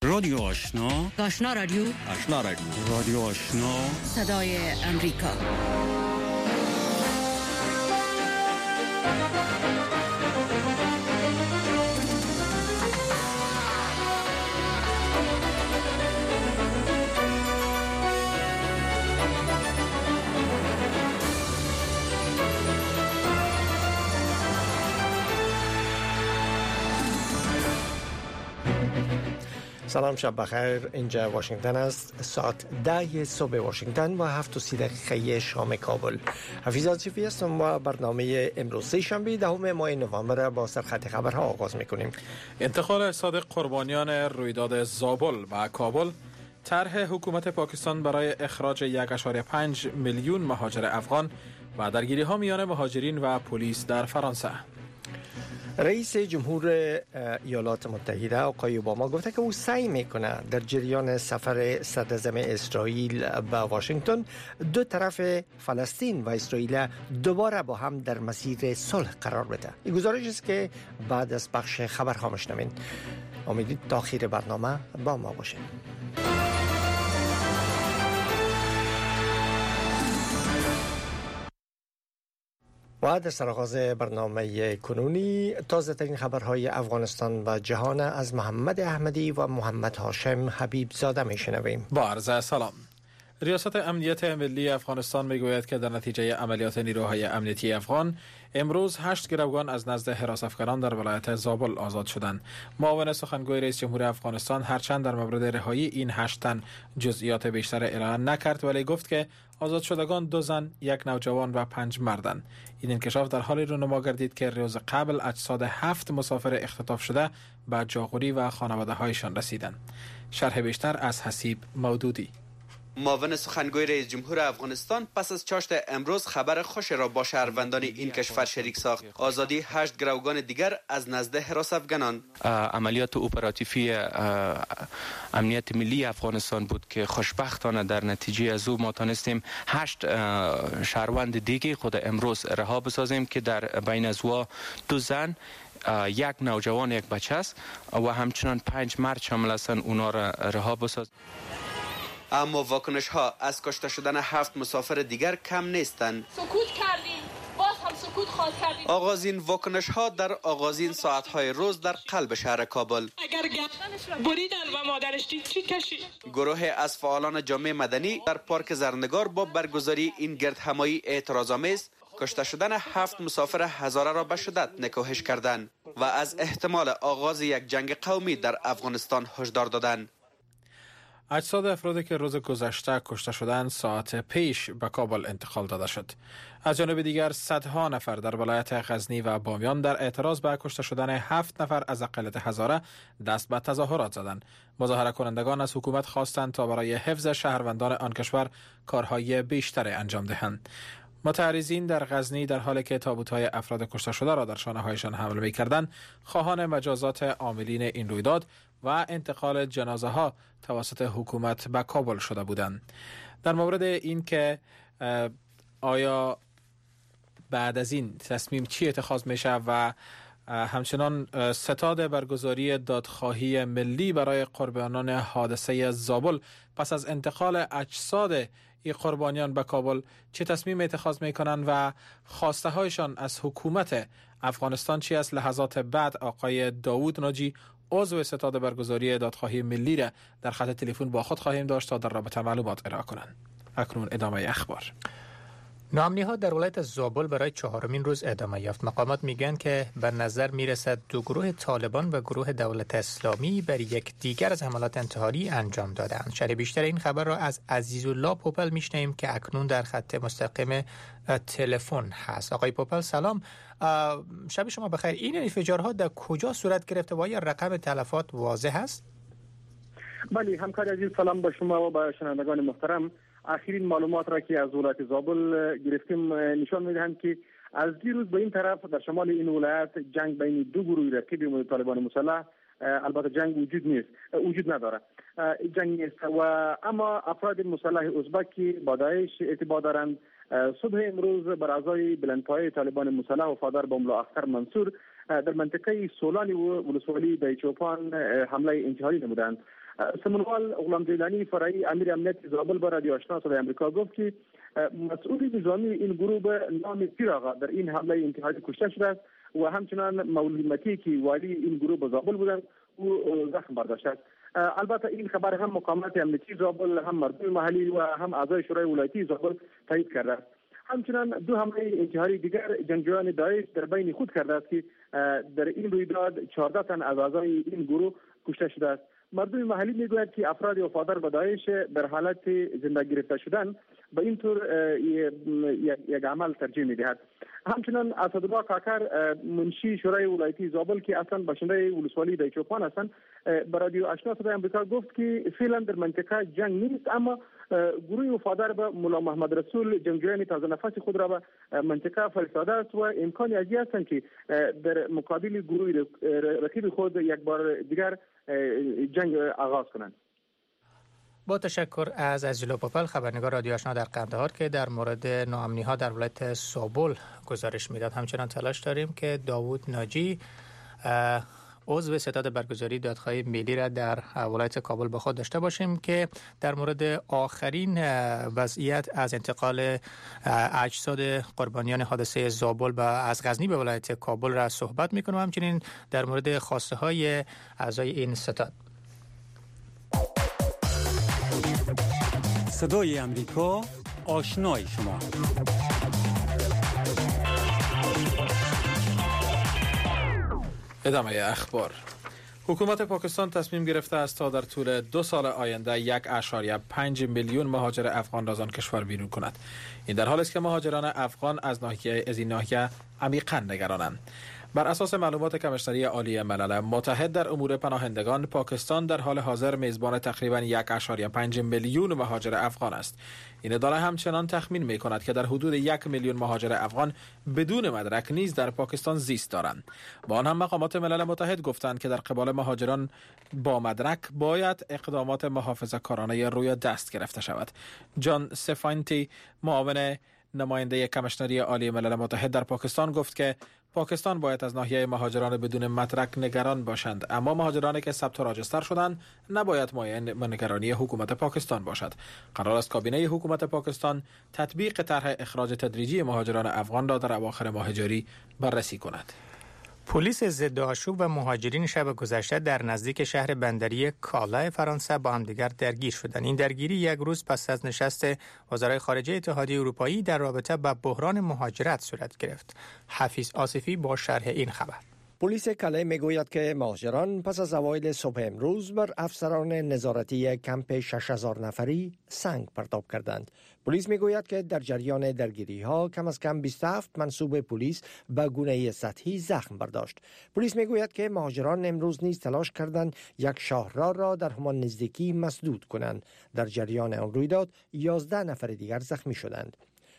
رادیو آشنا، آشنا رادیو، آشنا رادیو، رادیو آشنا، صدای امریکا. سلام، شب بخیر. اینجا واشنگتن است. ساعت 10 صبح واشنگتن و 7:30 شام کابل. حفیظ عاطفی هستم و برنامه امروز سه شنبه 10 ماه نوامبر با سرخط خبرها آغاز میکنیم. انتقال صادق قربانیان رویداد زابل و کابل، طرح حکومت پاکستان برای اخراج 1.5 میلیون مهاجر افغان و درگیری ها میان مهاجرین و پلیس در فرانسه. رئیس جمهور ایالات متحده آقای اوباما گفته که او سعی میکنه در جریان سفر صدراعظم اسرائیل به واشنگتن دو طرف فلسطین و اسرائیل دوباره با هم در مسیر صلح قرار بده. این گزارش است که بعد از بخش خبرها میشنوین. امیدوارم تا آخر برنامه با ما باشین. و در سرآغاز برنامه کنونی تازه ترین خبرهای افغانستان و جهان از محمد احمدی و محمد هاشم حبیب زاده میشنویم. با عرض سلام. ریاست امنیت ملی افغانستان میگوید که در نتیجه عملیات نیروهای امنیتی افغان امروز 8 گروگان از نزد حراس افغانان در ولایت زابل آزاد شدند. معاون سخنگوی رئیس جمهور افغانستان هرچند در مورد رهایی این 8 تن جزئیات بیشتر اعلام نکرد، ولی گفت که آزاد شدگان 2 زن، 1 نوجوان و 5 مردند. این انکشاف در حالی رونما گردید که روز قبل اجساد 7 مسافر اختطاف شده به جاغوری و خانواده‌هایشان رسیدند. شرح بیشتر از حسیب مودودی. معاون سخنگوی رئیس جمهور افغانستان پس از چاشت امروز خبر خوش را با شهروندان این کشور شریک ساخت: آزادی 8 گروگان دیگر از نزد حراس افغانان. عملیات اپراتیفی امنیت ملی افغانستان بود که خوشبختانه در نتیجه از او ما تانستیم 8 شهروند دیگه خود امروز رها بسازیم که در بین از او 2 زن، 1 نوجوان، 1 بچه است و همچنان 5 مرد شامل هستند. اونا را رها بسازیم. اما واکنش ها از کشته شدن 7 مسافر دیگر کم نیستند. سکوت کردیم، باز هم سکوت خواهد کردیم. آغازین واکنش ها در آغازین ساعت های روز در قلب شهر کابل. اگر بریدن و مادرش دید چی کشید؟ گروه از فعالان جامعه مدنی در پارک زرنگار با برگزاری این گردهمایی اعتراض‌آمیز کشته شدن 7 مسافر هزاره را به شدت نکوهش کردند و از احتمال آغاز یک جنگ قومی در افغانستان هشدار دادند. اجساد افرادی که روز گذشته کشته شدند ساعت پیش به کابل انتقال داده شد. از جانب دیگر صدها نفر در ولایت غزنی و بامیان در اعتراض به کشته شدن 7 نفر از اقلیت هزاره دست به تظاهرات زدند. مظاهره کنندگان از حکومت خواستند تا برای حفظ شهروندان آن کشور کارهای بیشتر انجام دهند. متعرضین در غزنی در حالی که تابوت‌های افراد کشته شده را در شانه‌هایشان حمل می‌کردند، خواهان مجازات عاملین این رویداد و انتقال جنازه ها توسط حکومت به کابل شده بودند. در مورد این که آیا بعد از این تصمیم چی اتخاذ میشه و همچنان ستاد برگزاری دادخواهی ملی برای قربانیان حادثه زابل پس از انتقال اجساد این قربانیان به کابل چه تصمیم اتخاذ میکنن و خواسته هایشان از حکومت افغانستان چی است، لحظات بعد آقای داوود ناجی عضو ستاد برگزاری دادخواهی ملی را در خط تلفن با خود خواهیم داشت تا در رابطه معلومات ارائه کنند. اکنون ادامه اخبار. ناامنی‌ها در ولایت زابل برای 4مین روز ادامه یافت. مقامات میگن که به نظر میرسد 2 گروه طالبان و گروه دولت اسلامی بر یک دیگر از حملات انتحاری انجام دادند. شرح بیشتر این خبر را از عزیزالله پوپل میشنویم که اکنون در خط مستقیم تلفن هست. آقای پوپل سلام، شب شما بخیر. این انفجارها در کجا صورت گرفته و آیا رقم تلفات واضح است؟ بله همکار عزیز، سلام به شما و به شنوندگان محترم. آخرین معلومات را که از ولایت زابل گرفتیم نشان میدهند که از دیروز به این طرف در شمال این ولایت جنگ بین 2 گروه رقیب طالبان مسلح، البته جنگ وجود نداره، جنگ نیست و اما افراد مسلح ازبک که با داعش ارتباط دارند صبح امروز بر اعضای بلندپایه طالبان مسلح وفادار به ملا اختر منصور در منطقه سولان و ولسوالی دایچوپان حمله انتحاری نمودند. سمنوال غلام دیلانی فرعی امیر امنیت زابل با رادیو آشنا صدای آمریکا گفت که مسئول نظامی این گروه به نام پیراغا در این حمله انتحاری کشته شده است و همچنان مولوی متی که والی این گروه به زابل بودند او زخم برداشته است. البته این خبر هم مقامات امنیتی زابل، هم مردم محلی و هم اعضای شورای ولایتی زابل تایید کرده است. همچنان دو حمله انتحاری دیگر جنگجویان داعش در بین خود کرده است که در این رویداد 14 تن از اعضای این گروه کشته شده است. مردم محلی میگوید که افراد وفادار به داعش در حالت زنده گرفته شدن به این طور یک عمل ترجیح میدهد. همچنان اسدالله کاکر منشی شورای ولایتی زابل که اصلا باشنده ولسوالی دایچوپان هستند به رادیو آشنا صدای آمریکا گفت که فعلا در منطقه جنگ نیست، اما گروه وفادار به مولا محمد رسول جنگجویان تازه نفس خود را به منطقه فرستاده است و امکانی ازی هستند که در مقابل گروه رقیب خود یک بار دیگر جنگ آغاز کنند. با تشکر از عزیزالله پاپل، خبرنگار رادیو آشنا در قندهار که در مورد ناامنی‌ها در ولایت زابل گزارش میداد. همچنان تلاش داریم که داوود ناجی عضو ستاد برگزاری دادخواهی ملی را در ولایت کابل با خود داشته باشیم که در مورد آخرین وضعیت از انتقال اجساد قربانیان حادثه زابل از غزنی به ولایت کابل را صحبت میکنم، همچنین در مورد خواسته های اعضای این ستاد. صدای امریکا، آشنای شما. ادامه اخبار. حکومت پاکستان تصمیم گرفته است تا در طول 2 سال آینده 1.5 میلیون مهاجر افغان را از آن کشور بیرون کند. این در حالی است که مهاجران افغان از این ناحیه عمیقاً نگرانند. بر اساس معلومات کمیشنری عالی ملل متحد در امور پناهندگان، پاکستان در حال حاضر میزبان تقریباً 1.5 میلیون مهاجر افغان است. این اداره همچنان تخمین می‌کند که در حدود 1 میلیون مهاجر افغان بدون مدرک نیز در پاکستان زیست دارند. با آن هم مقامات ملل متحد گفتند که در قبال مهاجران با مدرک باید اقدامات محافظه‌کارانه روی دست گرفته شود. جان سفاینتی، معاون نماینده کمیشنری عالی ملل متحد در پاکستان، گفت که پاکستان باید از ناحیه مهاجران بدون مدرک نگران باشند، اما مهاجرانی که ثبت و راجستر شدند نباید مایه نگرانی حکومت پاکستان باشد. قرار است کابینه حکومت پاکستان تطبیق طرح اخراج تدریجی مهاجران افغان را در اواخر ماه جاری بررسی کند. پلیس ضد آشوب و مهاجرین شب گذشته در نزدیک شهر بندری کالا فرانسه با همدیگر درگیر شدند. این درگیری یک روز پس از نشست وزرای خارجه اتحادیه اروپایی در رابطه با بحران مهاجرت صورت گرفت. حفیظ آصفی با شرح این خبر. پلیس کاله میگوید که مهاجران پس از اوایل صبح امروز بر افسران نظارتی کمپ 6000 نفری سنگ پرتاب کردند. پلیس میگوید که در جریان درگیری ها کم از کم 27 منصوب پلیس به گونه سطحی زخم برداشت. پلیس میگوید که مهاجران امروز نیز تلاش کردند یک شاهراه را در همان نزدیکی مسدود کنند. در جریان آن رویداد 11 نفر دیگر زخمی شدند.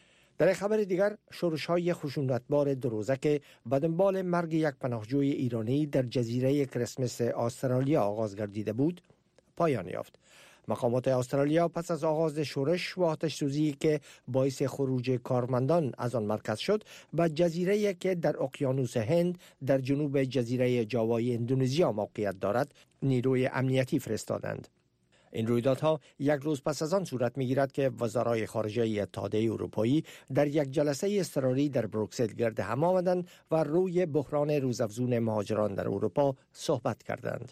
در خبر دیگر، شورش‌های خشونتبار 2 روزه که به دنبال مرگ یک پناهجوی ایرانی در جزیره کریسمس استرالیا آغاز گردیده بود، پایان یافت. مقامات استرالیا پس از آغاز شورش و آتش‌سوزی که باعث خروج کارمندان از آن مرکز شد، به جزیره که در اقیانوس هند در جنوب جزیره جاوای اندونزیا موقعیت دارد، نیروی امنیتی فرستادند. این رویدادها یک روز پس از آن صورت می‌گیرد که وزرای خارجه اتحادیه اروپایی در یک جلسه اضطراری در بروکسل گرد هم آمدند و روی بحران روزافزون مهاجران در اروپا صحبت کردند.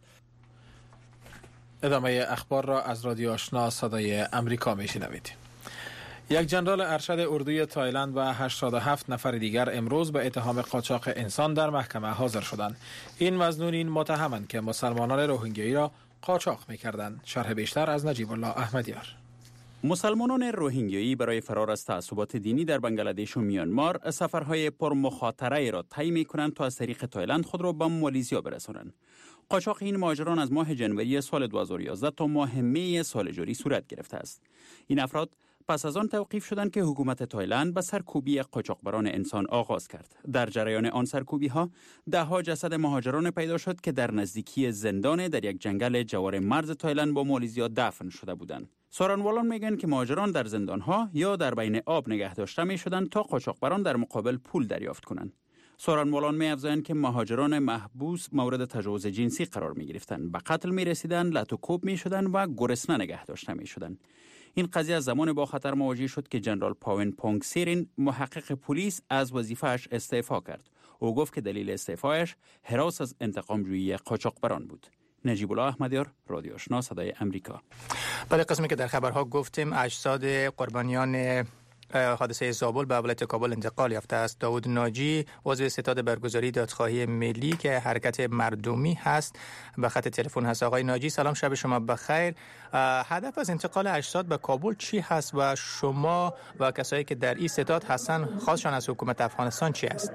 ادامه اخبار را از رادیو آشنا صدای امریکا میشنوید. یک جنرال ارشد اردوی تایلند و 87 نفر دیگر امروز به اتهام قاچاق انسان در محکمه حاضر شدند. این مظنونین متهمند که مسلمانان روهینگیایی را قاچاق می‌کردند. شرح بیشتر از نجیب الله احمدیار. مسلمانان روهینگیایی برای فرار از تعصبات دینی در بنگلادش و میانمار سفرهای پرمخاطره را طی می‌کنند تا از طریق تایلند خود را به مالزیا برسانند. قاچاق این مهاجران از ماه جنوری سال 2011 تا ماه می سال جاری صورت گرفته است. این افراد پس از آن توقیف شدند که حکومت تایلند به سرکوبی قاچاقبران انسان آغاز کرد. در جریان آن سرکوبی ها 10 جسد مهاجران پیدا شد که در نزدیکی زندان در یک جنگل جوار مرز تایلند با مالزیا دفن شده بودند. سارنوالان میگن که مهاجران در زندان ها یا در بین آب نگه داشته می شدند تا قاچاقبران در مقابل پول دریافت کنند. سخنرانان می‌افزایند که مهاجران محبوس مورد تجاوز جنسی قرار می‌گرفتند، به قتل می‌رسیدند، لط و کوب می‌شدند و گرسنه نگه داشته می‌شدند. این قضیه از زمان با خطر مواجه شد که جنرال پاون پونگ سیرین محقق پلیس از وظیفه‌اش استعفا کرد. او گفت که دلیل استعفایش هراس از انتقام جویی قاچاقبران بود. نجیب الله احمدیار، رادیو آشنا، صدای امریکا. بعد قسمی که در خبرها گفتیم اجساد قربانیان حادثه زابل به ولایت کابل انتقال یافته است. داوود ناجی عضو ستاد برگزاری دادخواهی ملی که حرکت مردمی هست به خط تلفن هست. آقای ناجی سلام، شب شما بخیر. هدف از انتقال اجساد به کابل چی هست و شما و کسایی که در این ستاد هستن خواستشان از حکومت افغانستان چی است؟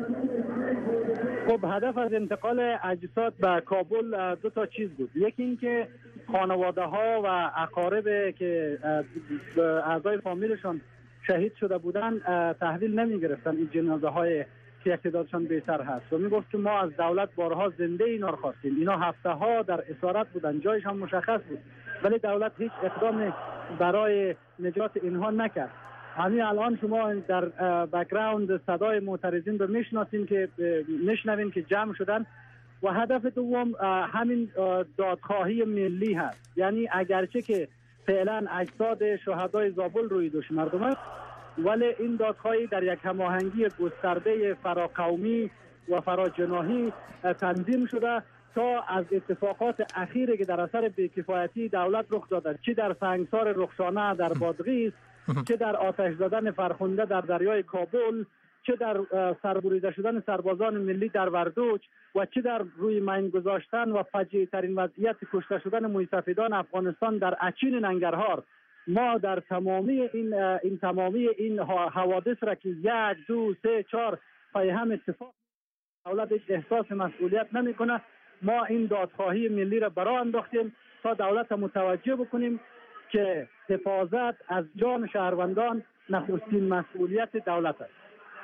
خب هدف از انتقال اجساد به کابل دو تا چیز بود. یکی این که خانواده ها و اقارب که اعضای فامیلشان شهید شده بودن تحویل نمی گرفتن این جنازه های که تعدادشان بیشتر هست و می گفت که ما از دولت بارها زنده اینا رو خواستیم. اینا هفته ها در اسارت بودن، جایشان مشخص بود، ولی دولت هیچ اقدام برای نجات اینها نکرد. همین الان شما در بک‌گراند صدای معترضین رو میشنوین که جمع شدن و هدف دوم همین دادخواهی ملی هست. یعنی اگرچه که فعلا اجساد شهدای زابل روی دوش مردم است، ولی این دادخواهی در یک هماهنگی گسترده فراقومی و فراجناحی تنظیم شده تا از اتفاقات اخیری که در اثر بی‌کفایتی دولت رخ داده، چه در سنگسار رخشانه در بادغیس، چه در آتش زدن فرخنده در دریای کابل، چه در سربریده شدن سربازان ملی در وردوچ و چه در روی مین گذاشتن و فجیع ترین وضعیت کشته شدن موسفیدان افغانستان در اچین ننگرهار. ما در تمامی این حوادث را که 1 2 3 4 پای هم اتفاق دولت احساس مسئولیت نمیکنه، ما این دادخواهی ملی را برای انداختیم تا دولت متوجه بکنیم که حفاظت از جان شهروندان نخستین مسئولیت دولت است.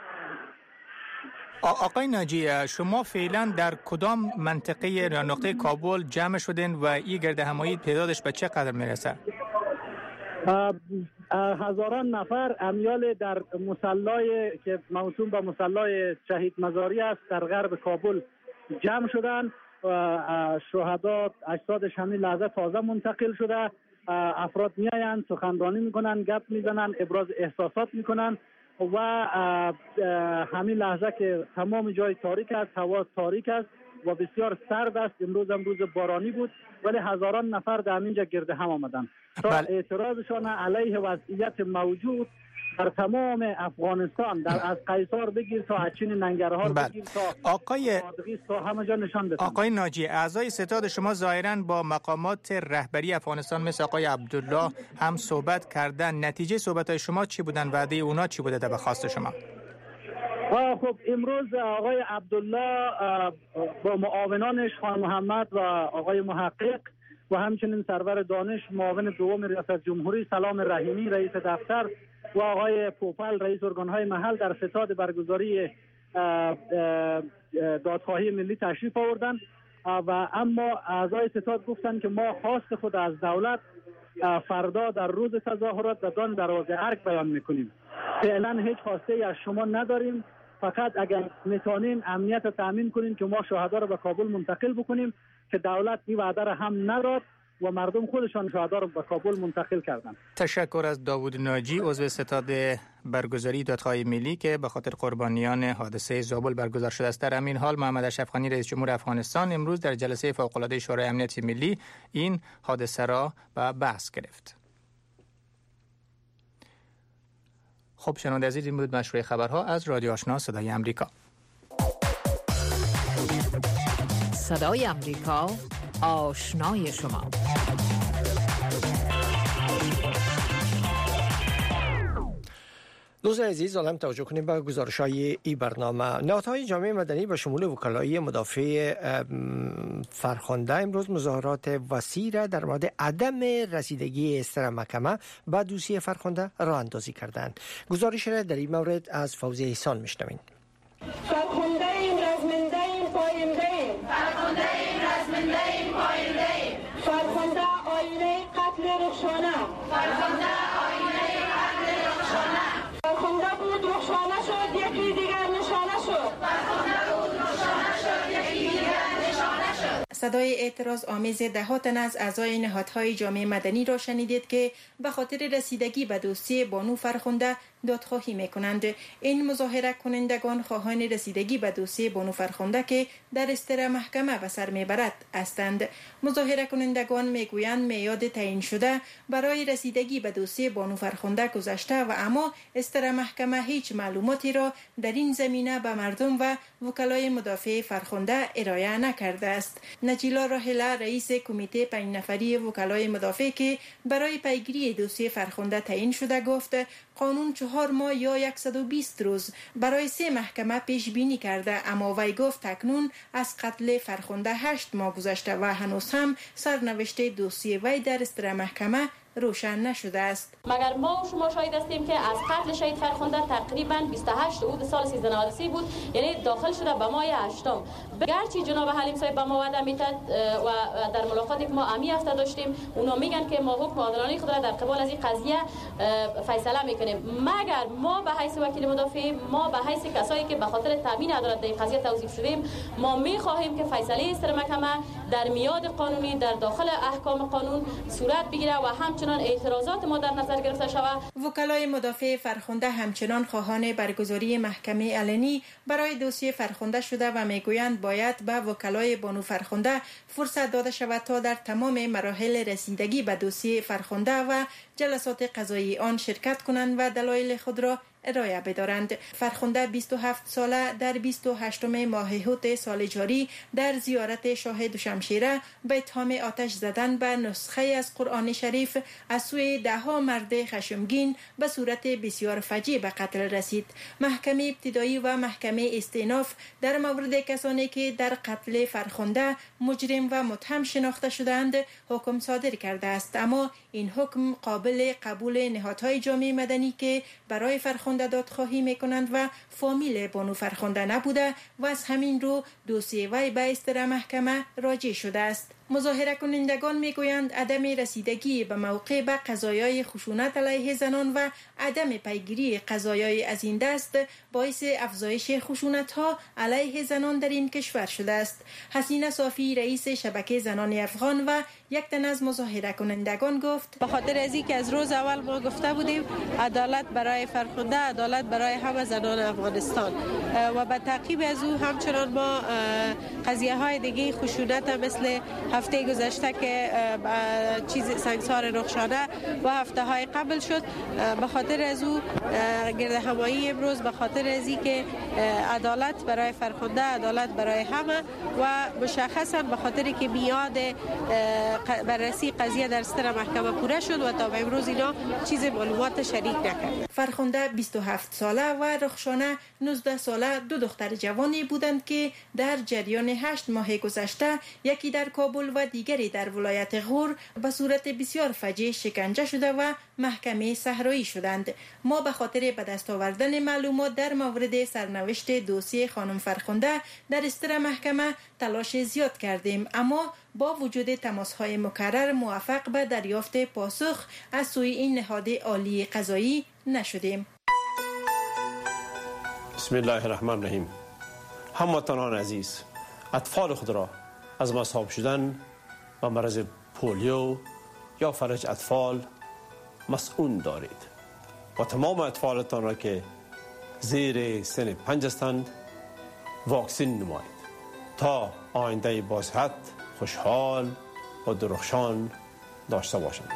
آقای ناجی، شما فعلا در کدام منطقه یا نقطه کابل جمع شدین و این گرد همایی تعدادش به چه قدر میرسه؟ هزاران نفر امیال در مصلای که موسوم به مصلای شهید مزاری است در غرب کابل جمع شدن. شهدا اجسادش همین لحظه تازه منتقل شده. افراد میاین، سخنرانی میکنن، گپ میزنن، ابراز احساسات میکنن و همین لحظه که تمام جای تاریک است، هوا تاریک است و بسیار سرد است. امروز هم روز بارانی بود ولی هزاران نفر در اینجا گرد هم آمدن تا اعتراضشان علیه وضعیت موجود در تمام افغانستان، از قیصار بگیر تا اچین ننگرهار بگیر تا همه جا نشان بدن. آقای ناجی، اعضای ستاد شما ظاهراً با مقامات رهبری افغانستان مثل آقای عبدالله هم صحبت کردن. نتیجه صحبت‌های شما چی بودن؟ وعده اونا چی بوده در خواست شما؟ خب امروز آقای عبدالله با معاونانش خان محمد و آقای محقق و همچنین سرور دانش معاون دوم ریاست جمهوری، سلام رحیمی رئیس دفتر و آقای پوپل رئیس ارگان‌های محل در ستاد برگزاری دادخواهی ملی تشریف آوردن و اما اعضای ستاد گفتن که ما خواست خود از دولت فردا در روز تظاهرات به دان دروازه ارگ بیان میکنیم. فعلا هیچ خواسته از شما نداریم، فقط اگر میتونین امنیت رو تامین کنین که ما شهدا رو به کابل منتقل بکنیم که دولت این وعده رو هم نداد و مردم خودشان شهدا رو به کابل منتقل کردن. تشکر از داوود ناجی عضو ستاد برگزاری دادخواهی ملی که به خاطر قربانیان حادثه زابل برگزار شده است. در همین حال محمد اشرف غنی رئیس جمهور افغانستان امروز در جلسه فوق‌العاده شورای امنیت ملی این حادثه را به بحث گرفت. خب شنونده عزیز، این بود مشروع خبرها از رادیو آشنا صدای امریکا. صدای امریکا، آشنای شما. دوستان عزیز، حالا توجه کنیم به گزارش‌های این برنامه. نهادهای جامعه مدنی به شمول وکلای مدافع فرخنده امروز مظاهرات وسیع را در مورد عدم رسیدگی استر محکمه به دوسیه فرخنده راه اندازی کردند. گزارش را در این مورد از فوزی احسان میشنویم. فرخنده ایم، رزمنده ایم، پاینده ایم. فرخنده ایم، رزمنده ایم، پاینده ایم. فرخنده آینه قتل رخشانه. فرخنده آینه قتل رخشانه. فرخنده بود رخشانه شد، یکی دیگر نشانه شد. فرخنده صدای اعتراض آمیز دهها تن از اعضای نهادهای جامعه مدنی را شنیدید که به خاطر رسیدگی به دوسیه بانو فرخنده دادخواهی میکنند. این مظاهره کنندگان خواهان رسیدگی به دوسیه بانو فرخنده که در استر محکمه به سر میبرد هستند. مظاهره کنندگان میگویند میعاد تعیین شده برای رسیدگی به دوسیه بانو فرخنده گذشته و اما استر محکمه هیچ معلوماتی را در این زمینه به مردم و وکلای مدافع فرخنده ارائه نکرده است. نجیلا راهله رئیس کمیته 5 نفری وکلای مدافع که برای پیگیری دوسیه فرخنده تعیین شده گفت قانون 4 ماه یا 120 روز برای 3 محکمه پیش بینی کرده، اما وی گفت تکنون از قتل فرخنده 8 ماه گذشته و هنوز هم سرنوشت دوسیه وی در استر محکمه روشن نشده است. مگر ما و شما شاهد هستیم که از قتل شهید فرخنده تقریبا 28 اود سال 1393 بود، یعنی داخل شده به ماه 8. گرچه جناب حلیم صاحب به ما وعده میداد و در ملاقاتی که ما امی هفته داشتیم اونا میگن که ما حکم عادلانه خود را در قبال از این قضیه فیصله میکنیم. مگر ما به حیث وکیل مدافع، ما به حیث کسایی که به خاطر تامین عدالت در این قضیه توظیف شدیم، ما میخواهیم که فیصله استر محکمه در میاد قانونی در داخل احکام قانون صورت بگیره و همچنان اعتراضات ما در نظر گرفته شود. وکلای مدافع فرخنده همچنان خواهان برگزاری محکمه علنی برای دوسیه فرخنده شده و میگویند باید به وکلای بانو فرخنده فرصت داده شود تا در تمام مراحل رسیدگی به دوسیه فرخنده و جلسات قضایی آن شرکت کنند و دلایل خود را ارائه بدارند. فرخنده 27 ساله در 28 ماه هوت سال جاری در زیارت شاه دوشمشیره به اتهام آتش زدن به نسخه از قرآن شریف از سوی 10 مرد خشمگین به صورت بسیار فجیع به قتل رسید. محکمه ابتدایی و محکمه استئناف در مورد کسانی که در قتل فرخنده مجرم و متهم شناخته شدند حکم صادر کرده است، اما این حکم قابل قبول نهادهای جامعه مدنی که برای فرخنده دادخواهی میکنند و فامیل بانو فرخنده نبوده و از همین رو دوسیه وی به استر محکمه راجع شده است. مظاهره کنندگان میگویند عدم رسیدگی به موقع به قضایای خشونت علیه زنان و عدم پیگیری قضایای از این دست باعث افزایش خشونت ها علیه زنان در این کشور شده است. حسینه صافی رئیس شبکه زنان افغان و یک تن از مظاهره کنندگان گفت به خاطر از اینکه از روز اول ما گفته بودیم عدالت برای فرخنده، عدالت برای همه زنان افغانستان و به تعقیب از او همچنان ما قضیه های دیگه خشونت مثل هفته گذشته که سنگسار رخشانه و هفته های قبل شد، به خاطر از او گرد همایی امروز به خاطر از اینکه عدالت برای فرخنده، عدالت برای همه و مشخصا به خاطر که میاد بررسی قضیه در استر محکمه پوره شد و تا به امروز اینا چیز معلومات شریک نکرد. فرخنده 27 ساله و رخشانه 19 ساله، 2 دختر جوانی بودند که در جریان 8 ماه گذشته یکی در کابل و دیگری در ولایت غور به صورت بسیار فجیع شکنجه شده و محکمه صحرایی شدند. ما به خاطر به دست آوردن معلومات در مورد سرنوشت دوسیه خانم فرخنده در استر محکمه تلاش زیاد کردیم، اما با وجود تماس‌های مکرر موفق به دریافت پاسخ از سوی این نهاد عالی قضایی نشدیم. بسم الله الرحمن الرحیم. هموطنان عزیز، اطفال خود را از مصاب شدن و مرض پولیو یا فلج اطفال مسئول دارید و تمام اطفالتان را که زیر سن 5 هستند واکسین نمایید تا آینده باصحت، خوشحال و درخشان داشته باشند.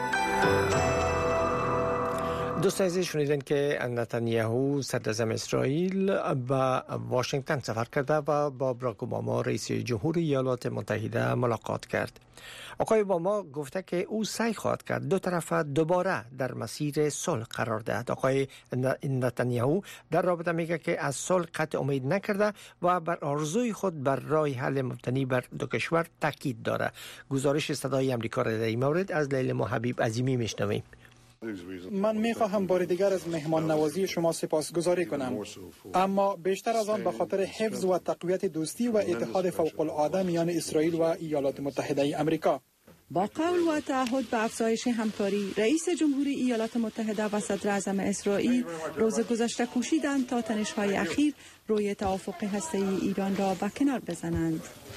دوستان عزیز، شنیدن که نتانیاهو صدراعظم اسرائیل به واشنگتن سفر کرده و با باراک اوباما رئیس جمهور ایالات متحده ملاقات کرد. آقای اوباما گفته که او سعی خواهد کرد دو طرف دوباره در مسیر صلح قرار دهد. آقای نتانیاهو در رابطه میگه که از صلح قطع امید نکرده و بر آرزوی خود بر راه حل مبتنی بر دو کشور تاکید داره. گزارش صدای آمریکا را در این مورد از لیلا حبیب عظیمی میشنویم. من میخواهم بار دیگر از مهمان نوازی شما سپاسگزاری کنم، اما بیشتر از آن به خاطر حفظ و تقویت دوستی و اتحاد فوق العاده میان اسرائیل و ایالات متحده آمریکا. با قول و تعهد به افزایش همکاری، رئیس جمهوری ایالات متحده و صدر اعظم اسرائیل روز گذشته کوشیدند تا تنش‌های اخیر روی توافق هسته‌ای ایران را به کنار بزنند.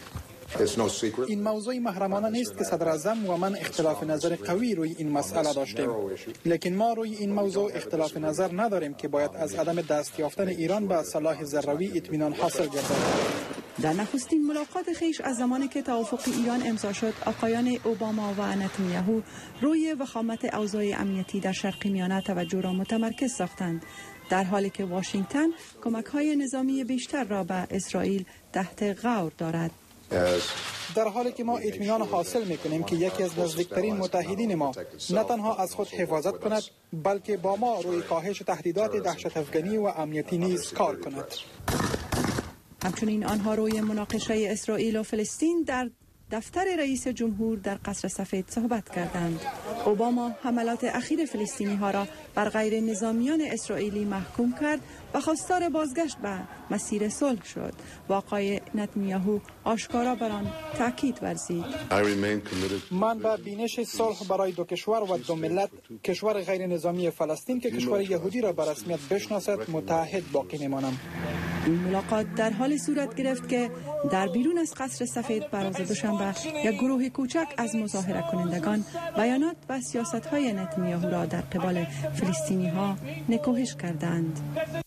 این موضوع محرمانه نیست که صدر اعظم و من اختلاف نظر قوی روی این مسئله داشتیم، لیکن ما روی این موضوع اختلاف نظر نداریم که باید از عدم دست یافتن ایران به سلاح ذروی اطمینان حاصل گردد. در نخستین ملاقات خیش از زمانی که توافق ایران امضا شد، آقایان اوباما و نتانیاهو روی وخامت اوضاع امنیتی در شرق میانه توجه را متمرکز ساختند، در حالی که واشنگتن کمک‌های نظامی بیشتر را به اسرائیل تحت غور دارد. در حالی که ما اطمینان حاصل می‌کنیم که یکی از نزدیکترین متحدین ما نه تنها از خود حفاظت کند، بلکه با ما روی کاهش تهدیدات دهشت افغانی و امنیتی نیز کار کند. همچنین آنها روی مناقشه اسرائیل و فلسطین در دفتر رئیس جمهور در قصر سفید صحبت کردند. اوباما حملات اخیر فلسطینی ها را بر غیر نظامیان اسرائیلی محکوم کرد و خواستار بازگشت به مسیر صلح شد و آقای نتانیاهو آشکارا بر آن تاکید ورزید. من به بینش صلح برای دو کشور و دو ملت، کشور غیر نظامی فلسطین که کشور یهودی را به رسمیت بشناسد، متحد باقی میمانم. این ملاقات در حال صورت گرفت که در بیرون از قصر سفید بروز دوشنبه یک گروه کوچک از مظاهره کنندگان بیانات و سیاست‌های نتانیاهو را در قبال فلسطینی‌ها نکوهش کردند.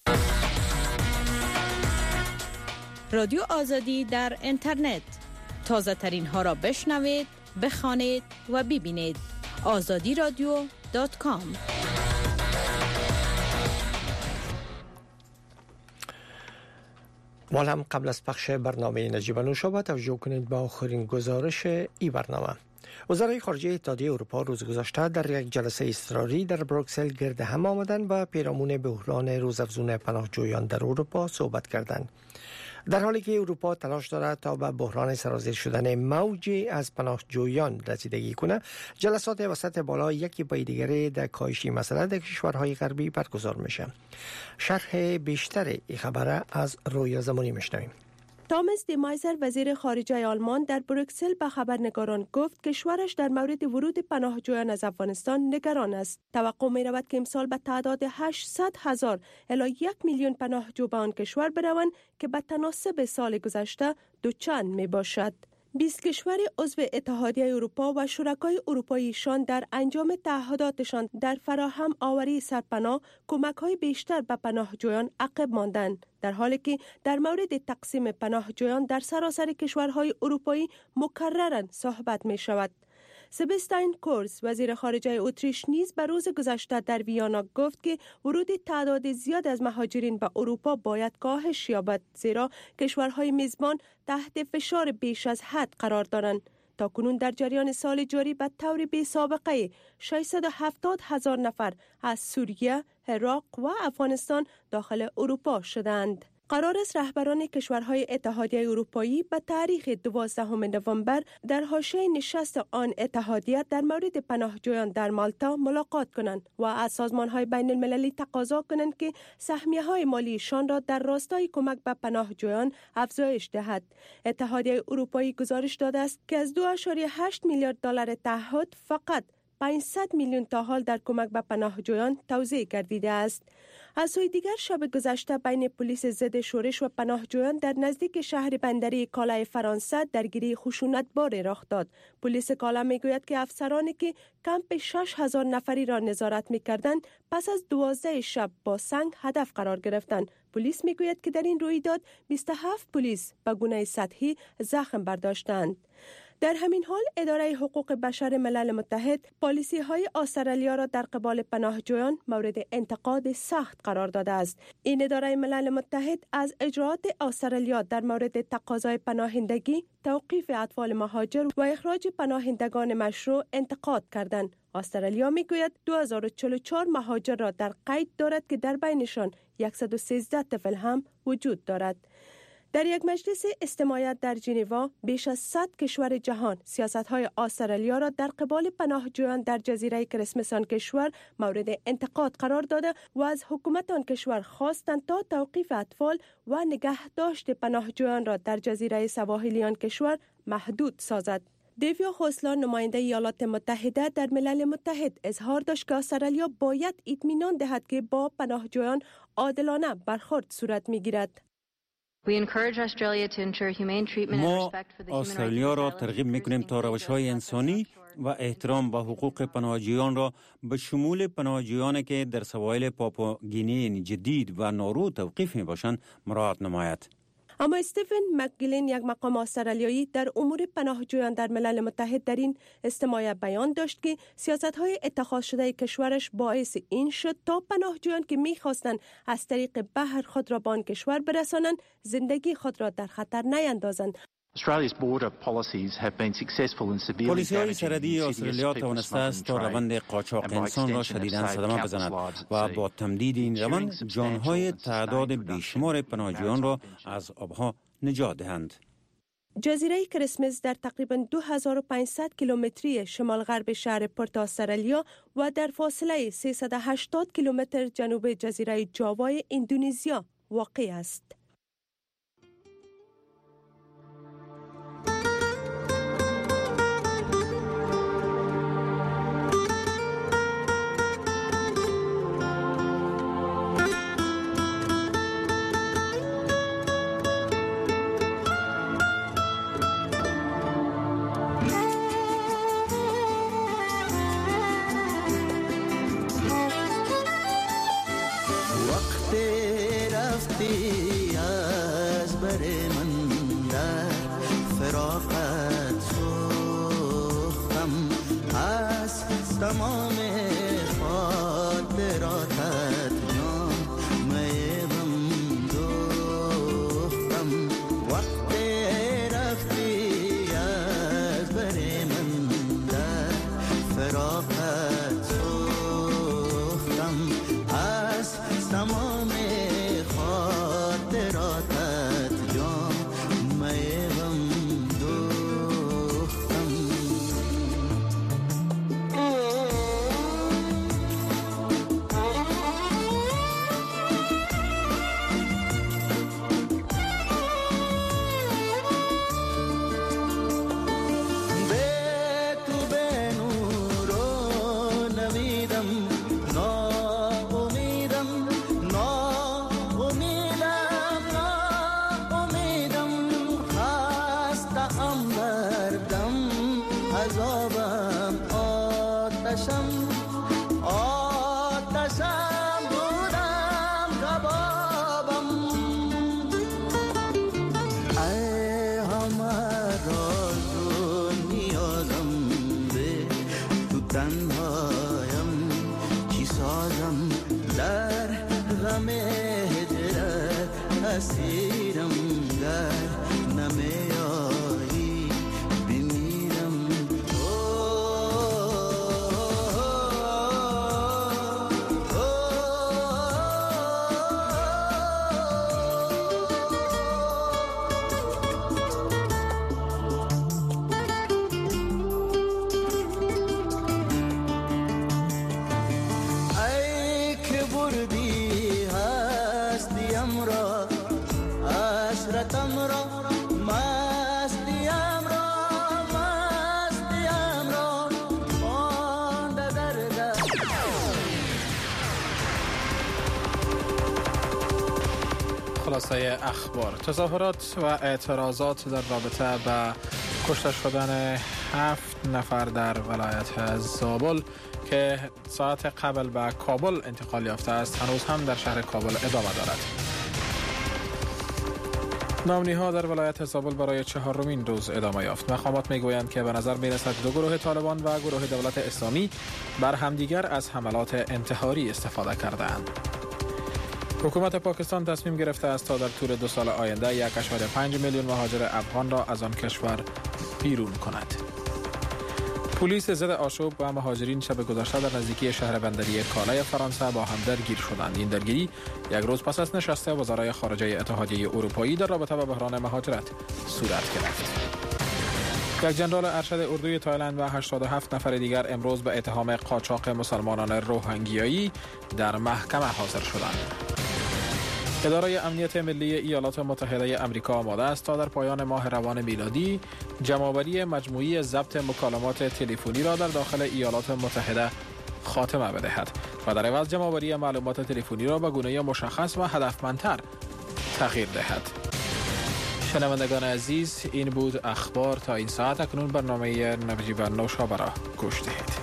رادیو آزادی در اینترنت، تازه ترین ها را بشنوید، بخوانید و ببینید. azadiradio.com. مال هم قبل از پخش برنامه نجیب نوشابه توجه کنید به آخرین گزارش ای برنامه. وزرای خارجه اتحادیه اروپا روز گذشته در یک جلسه اضطراری در بروکسل گرد هم آمدند و پیرامون بحران روزافزون پناهجویان در اروپا صحبت کردند. در حالی که اروپا تلاش دارد تا به بحران سرازیر شدن موجی از پناهجویان رسیدگی کنه، جلسات وسط بالا یکی پای دیگری در کاهشی مسئله در کشورهای غربی برگزار میشه. شرح بیشتر این خبر از رویا زمانی میشنویم. تامس دیمایزر وزیر خارجه آلمان در بروکسل به خبرنگاران گفت کشورش در مورد ورود پناهجویان از افغانستان نگران است. توقع می رود که امسال به تعداد 800,000 الی 1 میلیون پناهجو به آن کشور بروند که به تناسب سال گذشته دوچند می باشد. 20 کشور عضو اتحادیه اروپا و شرکای اروپاییشان در انجام تعهداتشان در فراهم آوری سرپناه کمک‌های بیشتر به پناهجویان عقب ماندند، در حالی که در مورد تقسیم پناهجویان در سراسر کشورهای اروپایی مکرراً صحبت می‌شود. سبستاین کورز وزیر خارجه اتریش نیز به روز گذشته در ویانا گفت که ورود تعداد زیاد از مهاجرین به اروپا باید کاهش یابد، زیرا کشورهای میزبان تحت فشار بیش از حد قرار دارند. تاکنون در جریان سال جاری به طور بی سابقه 670,000 نفر از سوریه، عراق و افغانستان داخل اروپا شدند. قرار است رهبران کشورهای اتحادیه اروپایی به تاریخ 12 نوامبر در حاشیه نشست آن اتحادیه در مورد پناهجویان در مالتا ملاقات کنند و از سازمان‌های بین المللی تقاضا کنند که سهمیه‌های مالیشان را در راستای کمک به پناهجویان افزایش دهد. اتحادیه اروپایی گزارش داده است که از 2.8 میلیارد دلار تعهد فقط 500 میلیون تا حال در کمک به پناهجویان توزیع گردیده است. از سوی دیگر شب گذشته بین پلیس ضد شورش و پناهجویان در نزدیک شهر بندری کالا فرانسه درگیری خشونتبار رخ داد. پلیس کالا میگوید که افسرانی که کمپ 6,000 نفری را نظارت میکردند پس از 12 شب با سنگ هدف قرار گرفتند. پلیس میگوید که در این رویداد 27 پلیس به گونه سطحی زخم برداشتند. در همین حال اداره حقوق بشر ملل متحد پالیسی‌های استرالیا را در قبال پناهجویان مورد انتقاد سخت قرار داده است. این اداره ملل متحد از اجراءات استرالیا در مورد تقاضای پناهندگی، توقیف اطفال مهاجر و اخراج پناهندگان مشروع انتقاد کردند. استرالیا میگوید 2044 مهاجر را در قید دارد که در بینشان 113 طفل هم وجود دارد. در یک مجلس استماعیت در ژنو بیش از 100 کشور جهان سیاست‌های استرالیا را در قبال پناهجویان در جزیره کریسمس آن کشور مورد انتقاد قرار داده و از حکومت آن کشور خواستند تا توقیف اطفال و نگهداشت پناهجویان را در جزیره سواحلی آن کشور محدود سازد. دیویا خوسلان نماینده ایالات متحده در ملل متحد اظهار داشت که استرالیا باید اطمینان دهد که با پناهجویان عادلانه برخورد صورت می‌گیرد. ما استرالیا را ترغیب می‌کنیم تا روش‌های انسانی و احترام به حقوق پناهجویان را به شمول پناهجویانی که در سواحل پاپوآ-گینی جدید و نارو توقیف می‌باشند مراعات نماید. اما استیفن مکگیلین، یک مقام استرالیایی در امور پناهجویان در ملل متحد، در این اجتماع بیان داشت که سیاست‌های اتخاذ شده کشورش باعث این شد تا پناهجویان که می‌خواستند از طریق بحر خود را به آن کشور برسانند زندگی خود را در خطر نیندازند. پلیس‌های سرحدی استرالیا توانسته است تا روند قاچاق انسان را شدیداً صدمه بزند و با تمدید این روند جانهای تعداد بیشمار پناهجویان را از آبها نجات دهند. جزیره کریسمس در تقریباً 2500 کیلومتری شمال غرب شهر پورت استرالیا و در فاصله 380 کیلومتر جنوب جزیره جاوای اندونزیا واقع است. خلاصه اخبار: تظاهرات و اعتراضات در رابطه با کشته شدن 7 نفر در ولایت زابل که ساعت قبل به کابل انتقال یافته است هنوز هم در شهر کابل ادامه دارد. نامنی‌ها در ولایت زابل برای 4مین روز ادامه یافت. مقامات میگویند که به نظر میرسد دو گروه طالبان و گروه دولت اسلامی بر همدیگر از حملات انتحاری استفاده کردند. حکومت پاکستان تصمیم گرفته است تا در طول 2 سال آینده 1.5 میلیون مهاجر افغان را از آن کشور بیرون کند. پلیس ضد آشوب و مهاجرین شب گذشته در نزدیکی شهر بندری کالای فرانسه با هم درگیر شدند. این درگیری یک روز پس از نشست وزرای خارجه اتحادیه اروپایی در رابطه با بحران مهاجرت صورت گرفت. یک جنرال ارشد اردوی تایلند و 87 نفر دیگر امروز به اتهام قاچاق مسلمانان روهینگیایی در محکمه حاضر شدند. اداره امنیت ملی ایالات متحده آمریکا آماده است تا در پایان ماه روان میلادی جمع‌آوری مجموعی ضبط مکالمات تلفنی را در داخل ایالات متحده خاتمه بدهد و در عوض جمع‌آوری معلومات تلفنی را به گونه مشخص و هدفمندتر تغییر دهد. شنوندگان عزیز، این بود اخبار تا این ساعت. اکنون برنامه نجیب نوشابه را گوش دهید.